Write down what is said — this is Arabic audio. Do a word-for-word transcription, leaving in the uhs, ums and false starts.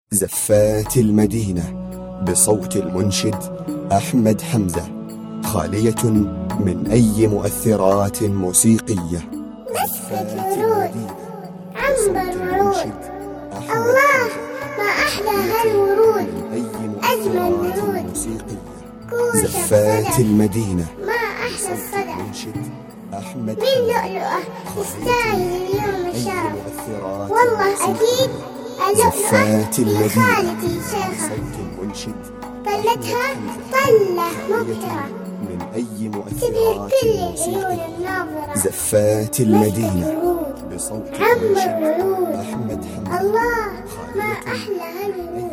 زفات المدينة بصوت المنشد أحمد حمزة، خالية من أي مؤثرات موسيقية. زفت الورود عنبر ورود، الله ما أحلى هالورود، أجمل ورود. زفات المدينة ما أحلى الصدى منشد أحمد من لؤلؤة تستاهل اليوم الشرف، والله أكيد زفات اللؤلؤة المدينة لخالتي شيخة، صوت المنشد طلتها طلة مبهرة من أي تبهر مؤثرات كل العيون موسيقية. الناظرة. زفات المدينة ورود بصوت عنبر المنشد ورود، أحمد حمزة، الله ما أحلى هالورود.